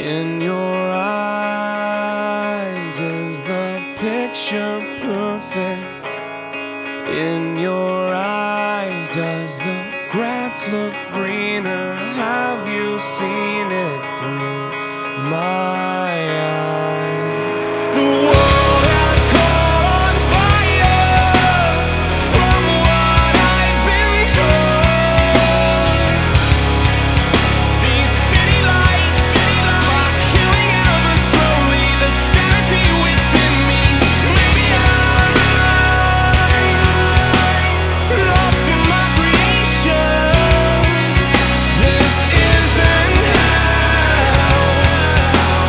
In your eyes is the picture perfect. In your eyes does the grass look greener? Have you seen it through my eyes? The world has caught on fire from what I've been told. These city lights are killing ever slowly the sanity within me. Maybe I'm lost in my creation. This isn't how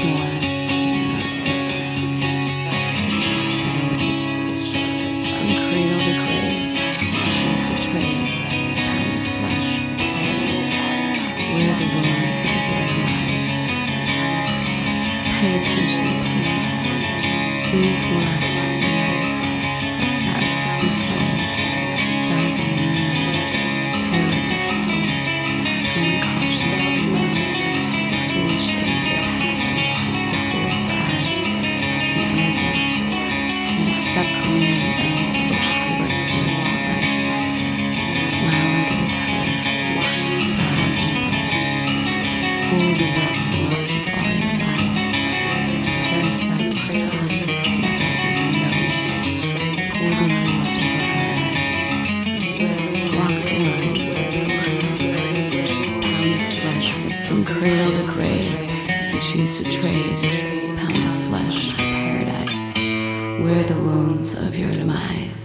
Pay attention, please. He who loves the status of this world dies in the moonlight, careless of his soul, and caution to the world, foolish ignorance, the full of pride and arrogance, can accept the moon and viciously live life. Smile and give a toast, proud and boast, fool the world of all your life. Parasite crayons, never even knows. Pull the wool over her eyes. Walk the line, pound the flesh from cradle to grave. You choose to trade, pound the flesh for paradise. Wear the wounds of your demise.